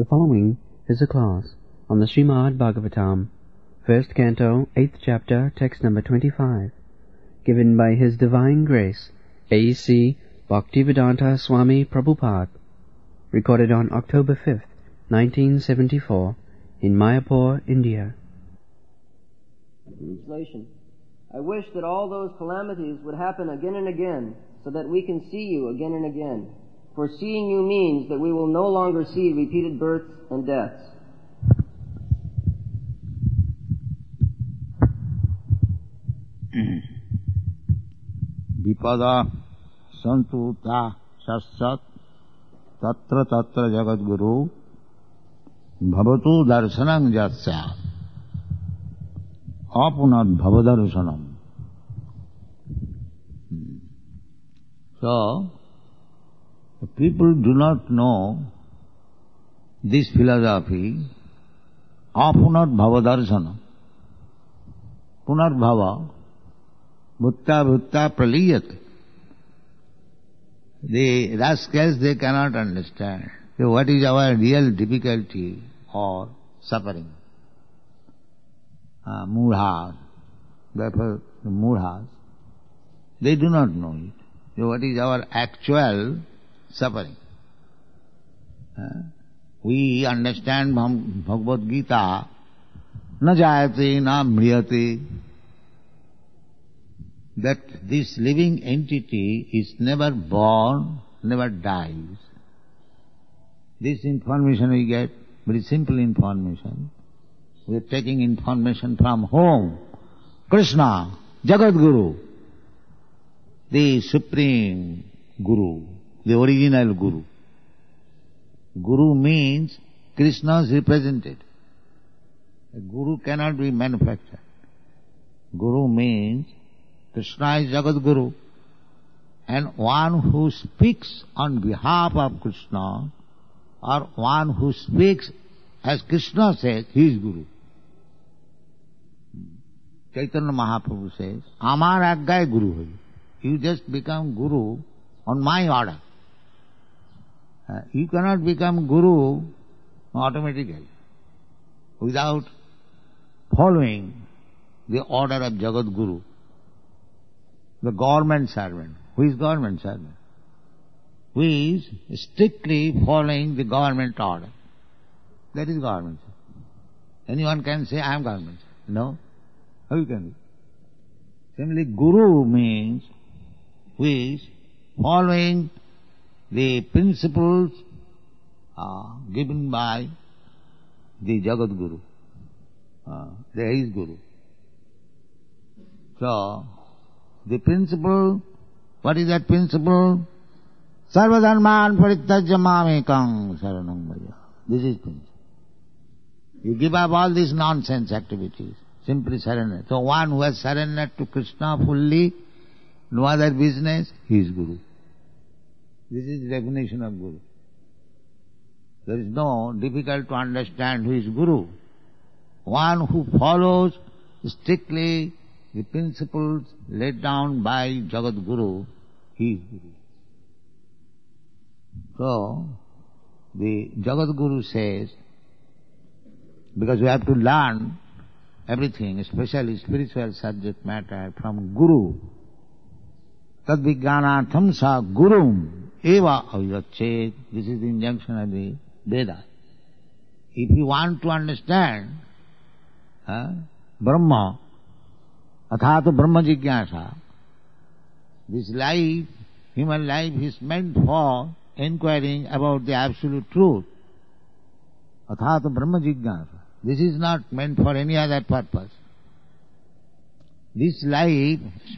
The following is a class on the Srimad Bhagavatam, first canto, 8th chapter, text number 25, given by His Divine Grace, A.C. Bhaktivedanta Swami Prabhupada, recorded on October 5th, 1974, in Mayapur, India. Translation. I wish that all those calamities would happen again and again, so that we can see you again and again. For seeing you means that we will no longer see repeated births and deaths. Vipada santuta satsat tatra tatra jagat guru bhavatu darshanam jatsya apunat bhavadarshanam. So, people do not know this philosophy, apunat bhavadarshanam. Punarbhava, bhutta bhutta praliyate. The rascals, they cannot understand. So what is our real difficulty or suffering? Murhas, therefore the murhas, they do not know it. So what is our actual suffering? We understand Bhagavad Gita, na jayate na mriyate, that this living entity is never born, never dies. This information we get, very simple information. We are taking information from whom? Krishna, Jagat Guru, the Supreme Guru, the original Guru. Guru means Krishna's represented. A Guru cannot be manufactured. Guru means Krishna is Jagat Guru, and one who speaks on behalf of Krishna, or one who speaks as Krishna says, he is Guru. Chaitanya Mahaprabhu says, Amar Aggay Guru hai. You just become Guru on my order. You cannot become Guru automatically without following the order of Jagat Guru. The government servant. Who is government servant? Who is strictly following the government order. That is government servant. Anyone can say, I am government servant. No. How you can be? Similarly, Guru means who is following the principles given by the Jagat Guru. There is Guru. So, the principle, what is that principle? Sarvadharman parittajya mamekam saranam bhaja. This is principle. You give up all these nonsense activities, simply surrender. So one who has surrendered to Krishna fully, no other business, he is Guru. This is the definition of Guru. There is no difficult to understand who is Guru. One who follows strictly the principles laid down by Jagat Guru, he is Guru. So, the Jagat Guru says, because we have to learn everything, especially spiritual subject matter from Guru. Tad vijnanatham sa gurum eva avyachet. This is the injunction of the Veda. If you want to understand Brahma, Athato Brahma Jigyasa, this life, human life is meant for inquiring about the absolute truth. Athato Brahma Jigyasa. This is not meant for any other purpose. This life,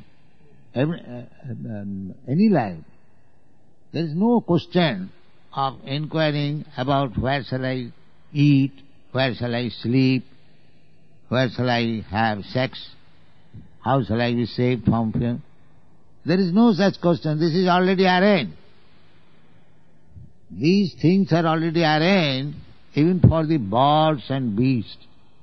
any life, there is no question of inquiring about where shall I eat, where shall I sleep, where shall I have sex, how shall I be saved from fear? There is no such question. This is already arranged. These things are already arranged even for the birds and beasts.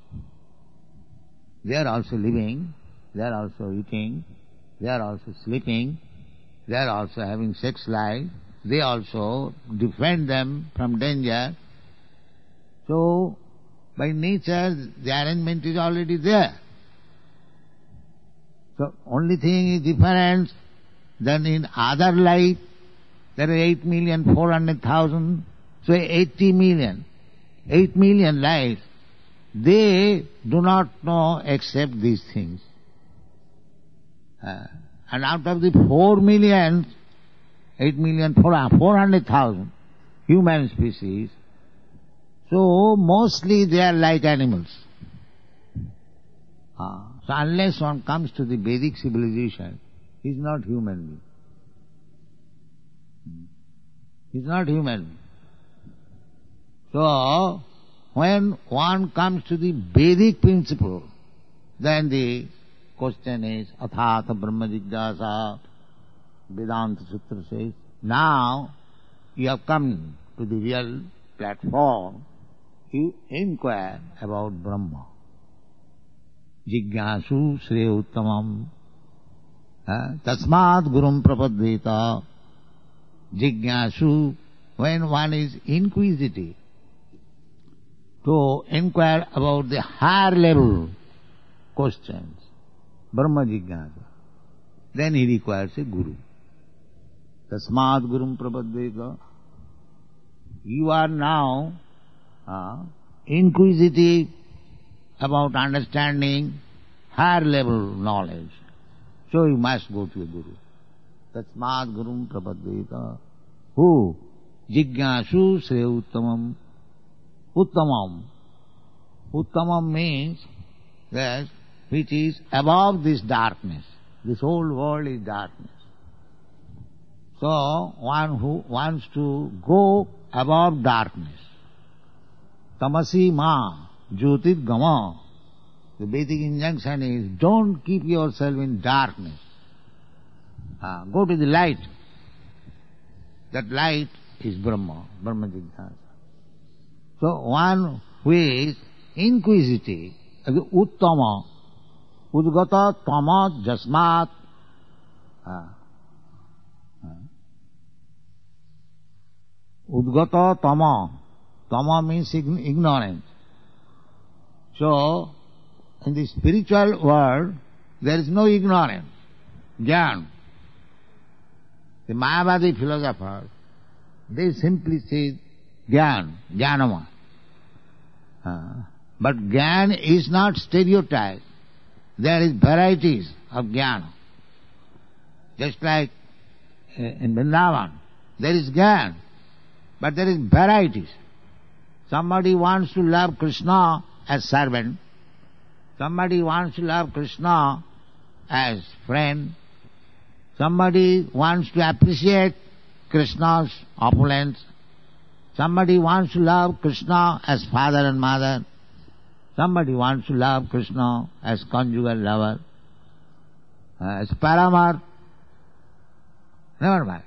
They are also living, they are also eating, they are also sleeping, they are also having sex life, they also defend them from danger. So, by nature, the arrangement is already there. So, only thing is difference than in other life, there are 8,400,000, so 80 million. 8 million lives, they do not know except these things. And out of the 4 million, 8,400,000 human species, so mostly they are like animals. So unless one comes to the Vedic civilization, he is not human being. He is not human being. So, when one comes to the Vedic principle, then the question is, Athata Brahma Jigyasa, Vedanta Sutra says, now you have come to the real platform, you inquire about Brahma. Jigyasu Shreya Uttamam, Tasmad Gurum Prapaddeta. Jigyasu, when one is inquisitive, to inquire about the higher level questions, Brahma Jigyasa, then he requires a guru. Tasmad Gurum Prapaddeta. You are now inquisitive about understanding higher level knowledge, so you must go to a guru. Tasmad Gurum Prapaddeta. Who? Jigyasu Shreya Uttamam. Uttamam. Uttamam means that which is above this darkness. This whole world is darkness. So, one who wants to go above darkness. Tamasi ma jyotir gama. The Vedic injunction is, don't keep yourself in darkness. Go to the light. That light is Brahma, Brahma Jigyasa. So one who is inquisitive, uttama, udgata tama jasmat, udgata tama means ignorance. So, in the spiritual world, there is no ignorance, jnana. The Mayavadi philosophers, they simply say jnanama. But jnana is not stereotyped. There is varieties of jnana. Just like in Vrindavan, there is jnana, but there is varieties. Somebody wants to love Krishna as servant. Somebody wants to love Krishna as friend. Somebody wants to appreciate Krishna's opulence. Somebody wants to love Krishna as father and mother. Somebody wants to love Krishna as conjugal lover, as paramar. Never mind.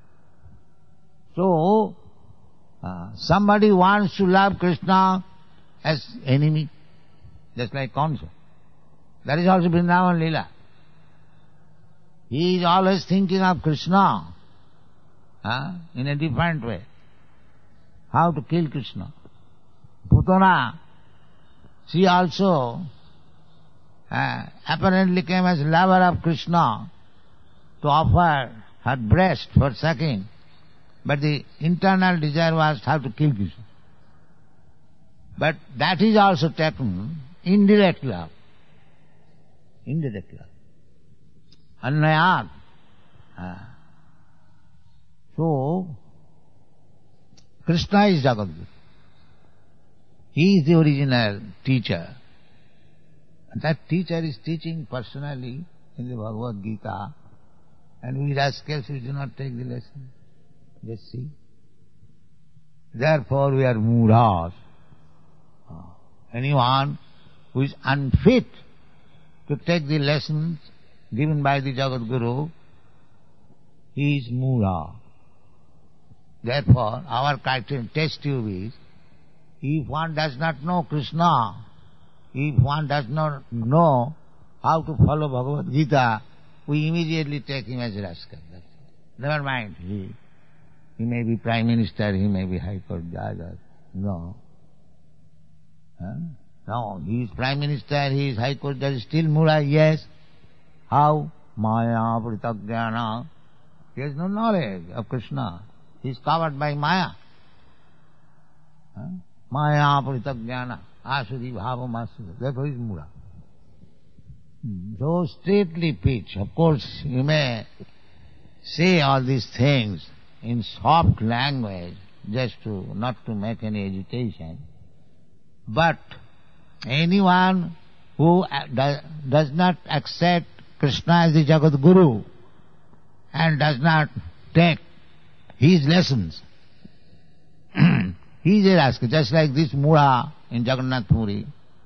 So, somebody wants to love Krishna as enemy, just like Kansa. That is also Vrindavan Leela. He is always thinking of Krishna in a different way. How to kill Krishna. Putana, she also apparently came as lover of Krishna to offer her breast for sucking, but the internal desire was how to kill Krishna. But that is also taken indirect love. Indirect love. Annayat. So, Krishna is Jagadguru. He is the original teacher. And that teacher is teaching personally in the Bhagavad Gita. And we rascals, we do not take the lesson. Just see. Therefore we are mudras. Anyone who is unfit to take the lessons given by the Jagadguru, he is mura. Therefore, our test tube is, if one does not know Krishna, if one does not know how to follow Bhagavad Gita, we immediately take him as a rascal. Never mind, he may be Prime Minister, he may be High Court Judge. No. No, he is Prime Minister, he is High Court Judge, still Mura, yes. How? Maya Pritagjana. He has no knowledge of Krishna. He is covered by Maya. Maya Pritagjana. Asuri Bhava Masura. Therefore he is Mura. So stately pitch. Of course, you may say all these things in soft language, just not to make any agitation. But anyone who does not accept Krishna as the Jagat Guru and does not take his lessons, he is a rascal. Just like this Mura in Jagannath Puri,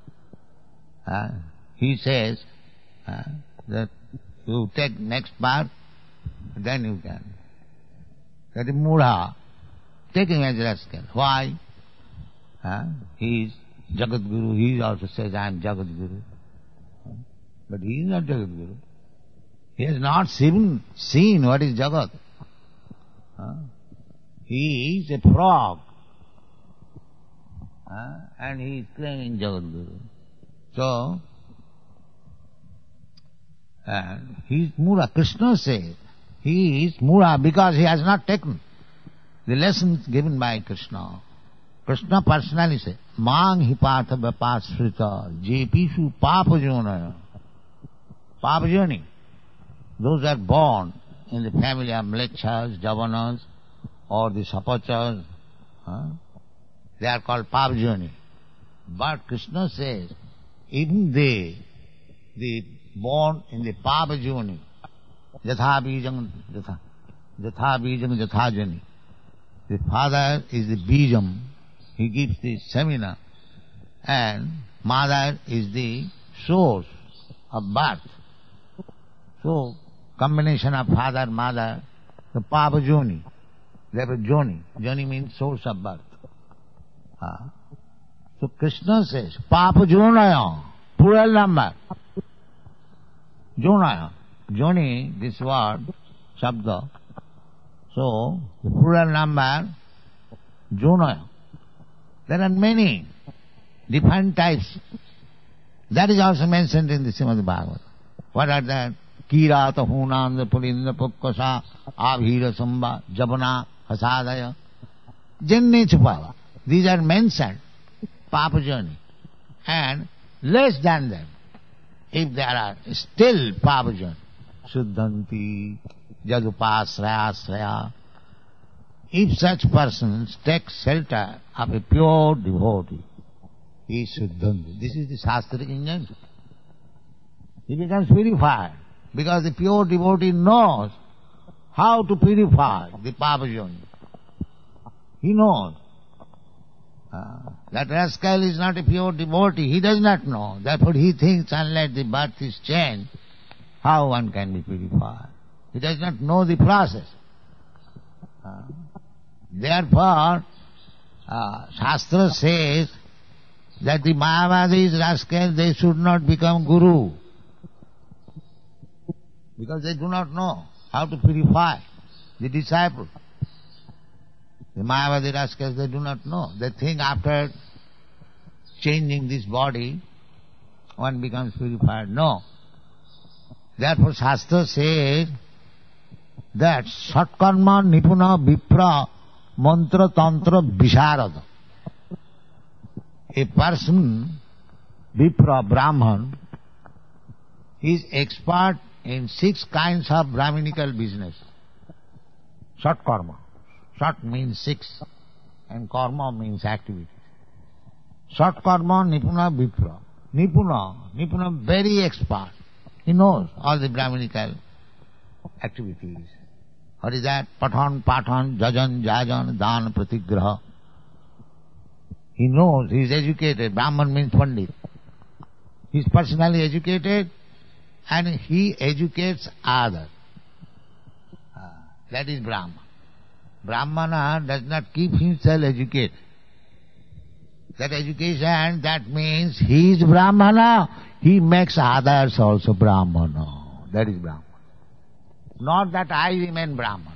he says that you take next part, then you can. That is Mura, taking as a rascal. Why? He is Jagat Guru. He also says, I am Jagat Guru. But he is not Jagat Guru. He has not seen what is Jagat. He is a frog. And he is claiming Jagat Guru. So, he is Mura. Krishna says he is Mura because he has not taken the lessons given by Krishna. Krishna personally said, Mang hi patha vapasrita jepishu papajonaya. Papajoni. Those are born in the family of Mlechas, Javanas, or the Sapachas. They are called Papajoni. But Krishna says, even they, the born in the Papajoni, Jatha Bijam Jathajani. The father is the Bijam. He gives the semina, and mother is the source of birth. So, combination of father, mother, the Papa Joni. Therefore Joni. Joni means source of birth. So Krishna says, Papa Jonaya, plural number. Jonaya. Joni, this word, Shabda. So, the plural number, Jonaya. There are many different types. That is also mentioned in the Srimad Bhagavatam. What are that? Kirata, Hunanda, Pulinda, Pukkasa, Abhira, Samba, Jabana, Hasadaya, Jenne Chupava. These are mentioned, Papajani. And less than them, if there are still Papajani, Suddhanti, Jadupasraya, if such persons take shelter of a pure devotee, he is Suddhanti. This is the Shastric injunction. He becomes purified, because the pure devotee knows how to purify the Papajani. He knows. That rascal is not a pure devotee. He does not know. Therefore he thinks unless the birth is changed, how one can be purified. He does not know the process. Therefore, Shastra says that the Mayavadis, rascals, they should not become guru. Because they do not know how to purify the disciple. The Mayavadi rascals, they do not know. They think after changing this body, one becomes purified. No. Therefore Shastra says that Satkarma Nipuna Vipra Mantra Tantra Visharada. A person, Vipra, Brahman, is expert in 6 kinds of Brahminical business. Satkarma. Sat means 6 and karma means activity. Satkarma Nipuna Vipra. Nipuna very expert. He knows all the Brahminical activities. What is that? Pathan, jajan, dan, pratigraha. He knows, he is educated. Brahman means Pandit. He is personally educated and he educates others. That is Brahman. Brahmana does not keep himself educated. That education, that means he is Brahmana, he makes others also Brahmana. That is Brahmana. Not that I remain Brahmana.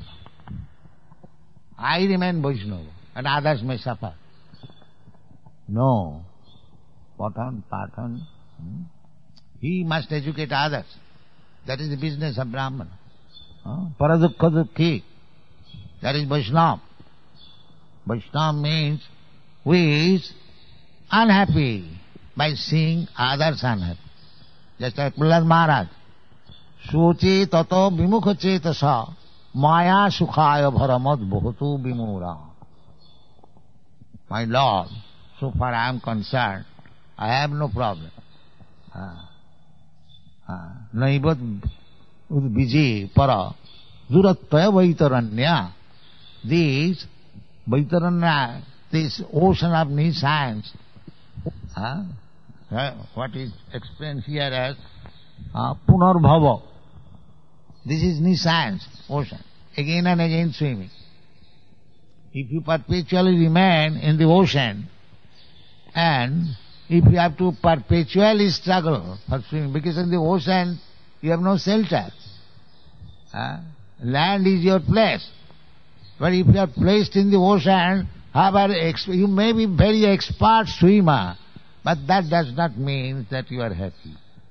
I remain Vaishnava and others may suffer. No. Patan. He must educate others. That is the business of Brahmana. Paradukha dukhi. That is Vaishnava. Vaishnava means who is unhappy by seeing others unhappy. Just like Prahlad Maharaj. Soche tato vimukha cetasa maya sukhaya bharamad bhutu vimura. My Lord, so far I am concerned, I have no problem. Naivat udviji para durataya vaitaranya. This Vaitaranya, this ocean of nescience, what is explained here as Punarbhava. This is nescience, ocean, again and again swimming. If you perpetually remain in the ocean, and if you have to perpetually struggle for swimming, because in the ocean you have no shelter. Land is your place. But if you are placed in the ocean, however, you may be very expert swimmer, but that does not mean that you are happy.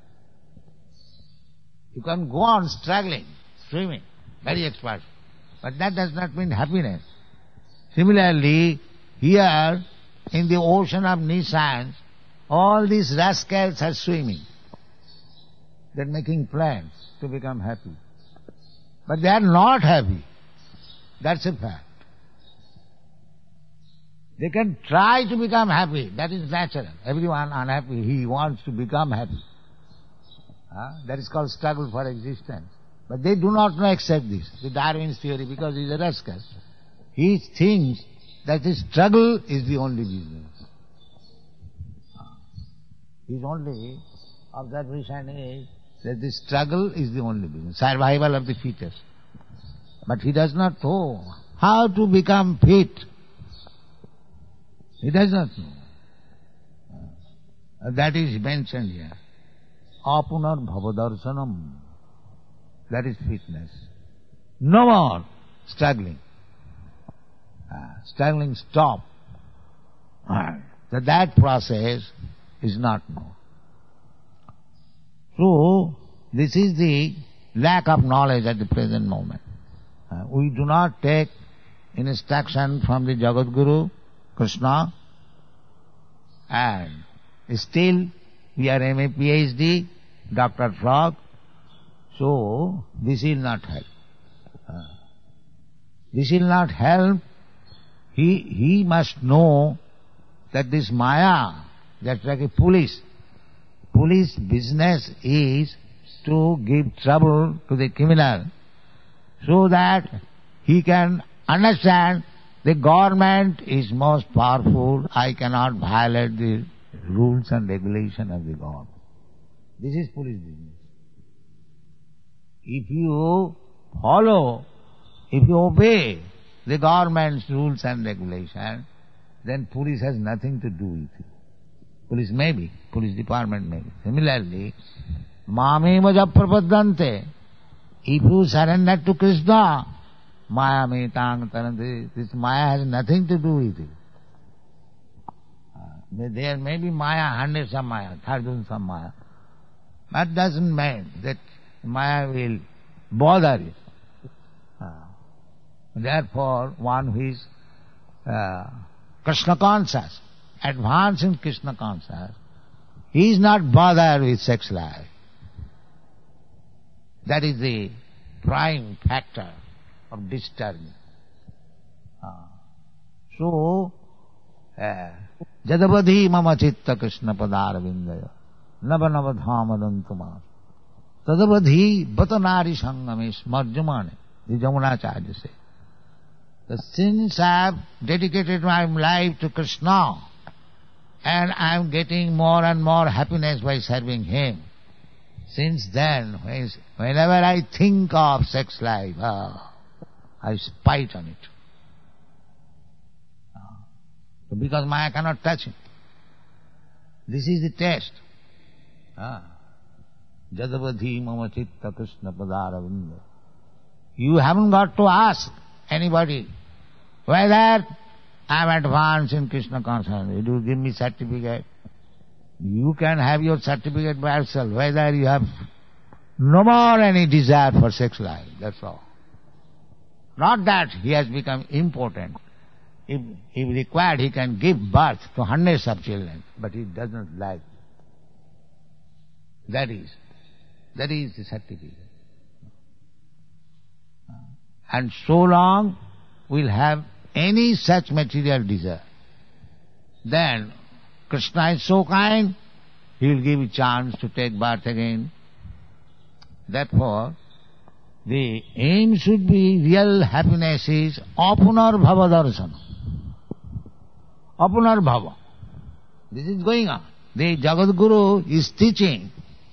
You can go on struggling, swimming, very expert, but that does not mean happiness. Similarly, here in the ocean of nescience, all these rascals are swimming. They are making plans to become happy. But they are not happy. That's a fact. They can try to become happy. That is natural. Everyone unhappy, he wants to become happy. That is called struggle for existence. But they do not accept this, the Darwin's theory, because he is a rascal. He thinks that the struggle is the only business. His only observation is that the struggle is the only business, survival of the fittest. But he does not know how to become fit. He does not know. That is mentioned here. Apunar bhavadarshanam. That is fitness. No more struggling. Struggling stop. So that process is not known. So, this is the lack of knowledge at the present moment. We do not take instruction from the Jagat Guru, Krishna, and still we are MA PhD, Dr. Frog, so this will not help. This will not help. He must know that this Maya, that's like a police. Police business is to give trouble to the criminal, so that he can understand the government is most powerful, I cannot violate the rules and regulation of the government. This is police business. If you follow, if you obey the government's rules and regulation, then police has nothing to do with you. Police may be, police department may be. Similarly, Mame Maja Prapadante. If you surrender to Krishna, Maya me tang tarante, this Maya has nothing to do with you. There may be Maya, hundreds of Maya, thousands of Maya. That doesn't mean that Maya will bother you. Therefore, one who is Krishna conscious, advanced in Krishna conscious, he is not bothered with sex life. That is the prime factor of disturbing. So, Jadavadhi mama chitta Krishna padara vindaya nava nava dhamadantumar Tadavadhi batanari sangamesh marjamane, the Jamunacharya says. Since I have dedicated my life to Krishna, and I am getting more and more happiness by serving Him, since then, whenever I think of sex life, I spite on it. Because Maya cannot touch it. This is the test. Jadavadhi mama chitta Krishna padara vinda. You haven't got to ask anybody whether I am advanced in Krishna consciousness. You give me certificate. You can have your certificate by yourself, whether you have no more any desire for sex life, that's all. Not that he has become important. If required, he can give birth to hundreds of children, but he does not like. That is the certificate. And so long we'll have any such material desire, then Krishna is so kind, he will give a chance to take birth again. Therefore, the aim should be real happiness is apunarbhava darsana. Apunarbhava. This is going on. The Jagadguru is teaching.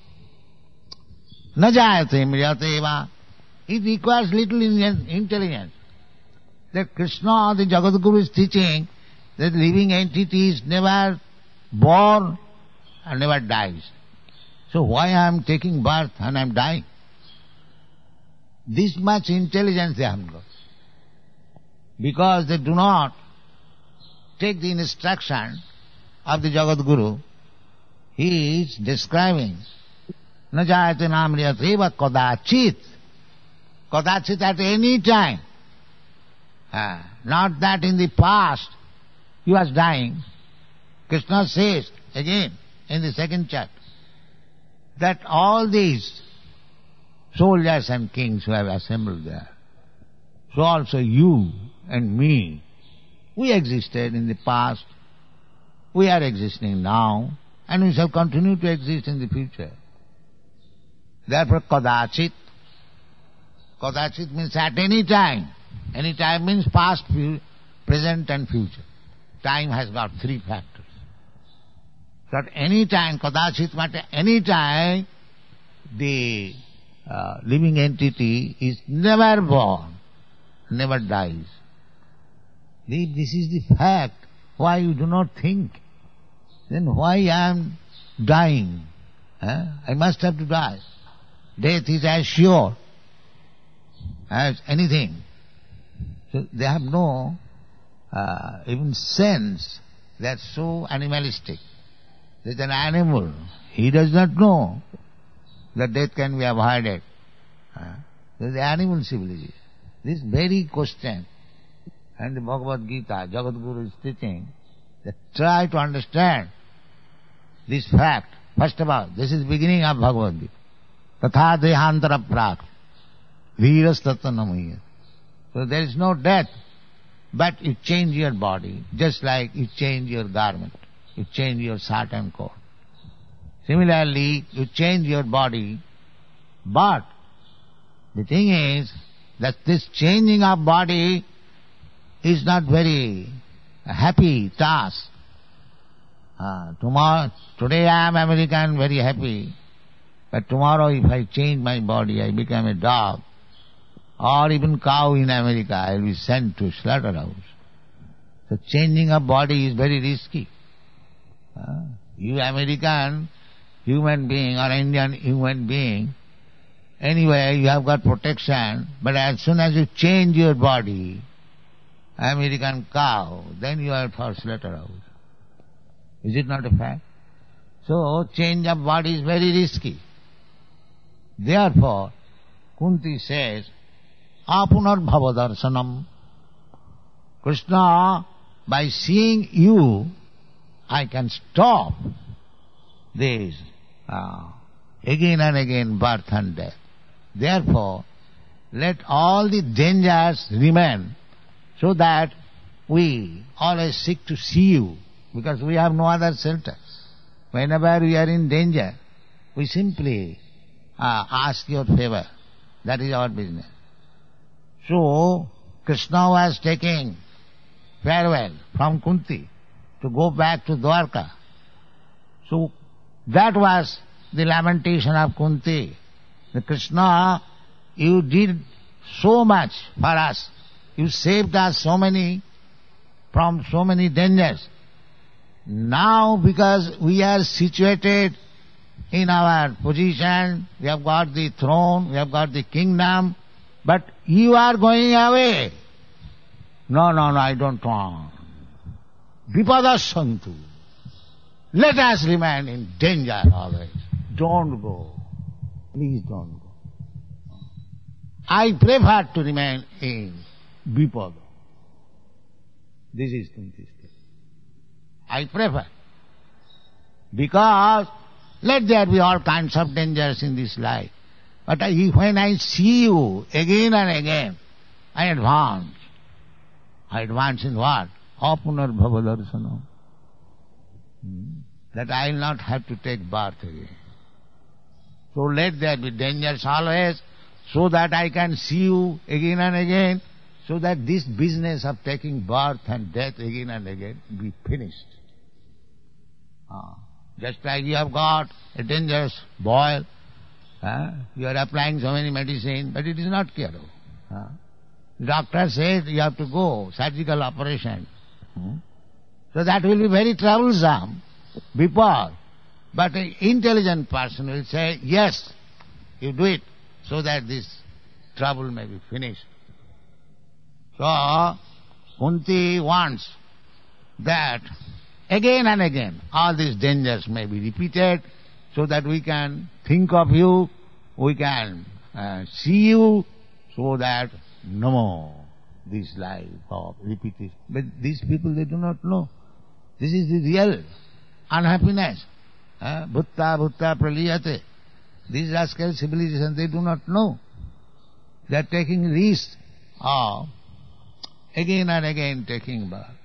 Na jayate mriyate eva. It requires little intelligence. That Krishna, the Jagadguru, is teaching that living entity is never born and never dies. So why I am taking birth and I am dying? This much intelligence they haven't got. Because they do not take the instruction of the Jagadguru. He is describing na jayate namriyate eva kadachit. Kadachit at any time. Not that in the past he was dying. Krishna says again in the second chapter that all these soldiers and kings who have assembled there, so also you and me, we existed in the past, we are existing now, and we shall continue to exist in the future. Therefore kadachit. Kadachit means at any time. Any time means past, present and future. Time has got three factors. So at any time, kadachit means at any time, the living entity is never born, never dies. This is the fact. Why you do not think? Then why I am dying? I must have to die. Death is as sure as anything. So they have no even sense. They are so animalistic. There's an animal. He does not know that death can be avoided. There's the animal civilization. This very question, and the Bhagavad Gita, Jagadguru is teaching, that try to understand this fact. First of all, this is beginning of Bhagavad Gita. Tatha dehantara prak. Viras tatanamaya. So there is no death, but you change your body, just like you change your garment, you change your shirt and coat. Similarly, you change your body, but the thing is that this changing of body is not very happy task. Today I am American, very happy, but tomorrow if I change my body, I become a dog, or even cow in America, I will be sent to slaughterhouse. So changing of body is very risky. You American human being or Indian human being, anyway you have got protection, but as soon as you change your body, American cow, then you are for slaughterhouse. Is it not a fact? So change of body is very risky. Therefore, Kunti says, apunarbhava darsanam. Krishna, by seeing you, I can stop this again and again birth and death. Therefore, let all the dangers remain so that we always seek to see you, because we have no other shelter. Whenever we are in danger, we simply ask your favor. That is our business. So, Krishna was taking farewell from Kunti to go back to Dwarka. So, that was the lamentation of Kunti. The Krishna, you did so much for us. You saved us from so many dangers. Now, because we are situated in our position, we have got the throne, we have got the kingdom, but you are going away. No, I don't want. Vipada santu. Let us remain in danger always. Don't go. Please don't go. I prefer to remain in Vipada. This is Kunti's case. I prefer. Because let there be all kinds of dangers in this life. But when I see you again and again, I advance. I advance in what? Apunar bhavadarsana. That I will not have to take birth again. So let there be dangers always, so that I can see you again and again, so that this business of taking birth and death again and again be finished. Just like you have got a dangerous boil, you are applying so many medicine, but it is not curable. Doctor says you have to go, surgical operation. So that will be very troublesome before. But an intelligent person will say, yes, you do it, so that this trouble may be finished. So, Kunti wants that again and again all these dangers may be repeated, so that we can think of you, we can see you, so that no more this life of repetition. But these people, they do not know. This is the real unhappiness. Bhutta bhutta praliyate. These rascal civilizations, they do not know. They are taking risks of again and again taking birth.